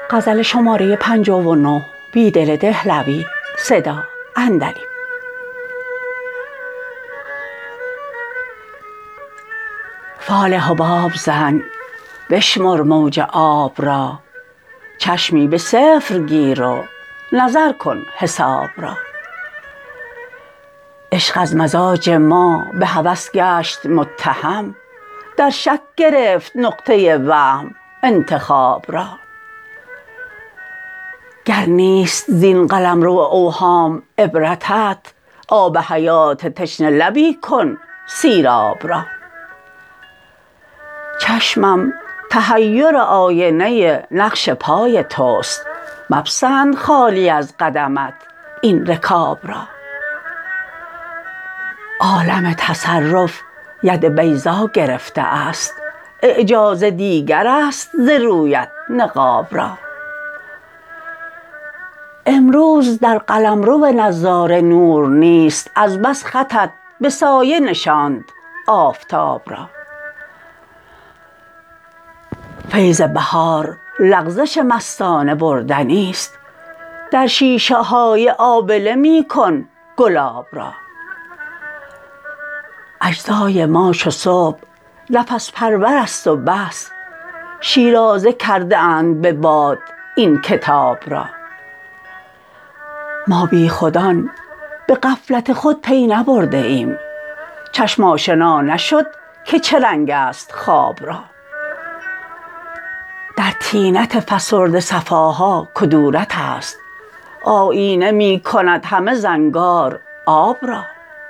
فال حباب زن بشمر موج آب را چشمی به صفر گیر و نظر کن حساب را عشق از مزاج ما به هوس گشت متهم در شک گرفت نقطه وهم انتخاب را گر نیست زین قلمرو اوهام عبرتت آب حیات تشنه لبی کن سیراب را چشمم تحیر آینه نقش پای توست مپسند خالی از قدمت این رکاب را عالم تصرف ید بیضا گرفته است اعجاز دیگرست ز رویت نقاب را امروز در قلمرو نظاره نور نیست از بس خطت به سایه نشاند آفتاب را فیض بهار لغزش مستانه بردنی است در شیشه های آبله می کن گلاب را اجزای ما چو صبح نفس پرورست و بس شیرازه کرده اند به باد این کتاب را ما بیخودان به غفلت خود پی نبرده ایم چشم آشنا نشد که چه رنگ است خواب را در طینت فسرده صفاها کدورت است آیینه می کند همه زنگار آب را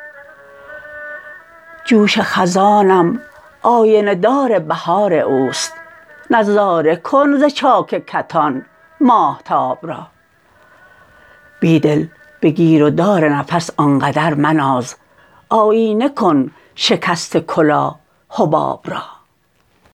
جوش خزانم آینه دار بهار اوست نظاره کن ز چاک کتان ماهتاب را بیدل به گیر و دار نفس آنقدر مناز آیینه کن شکست کلاه حباب را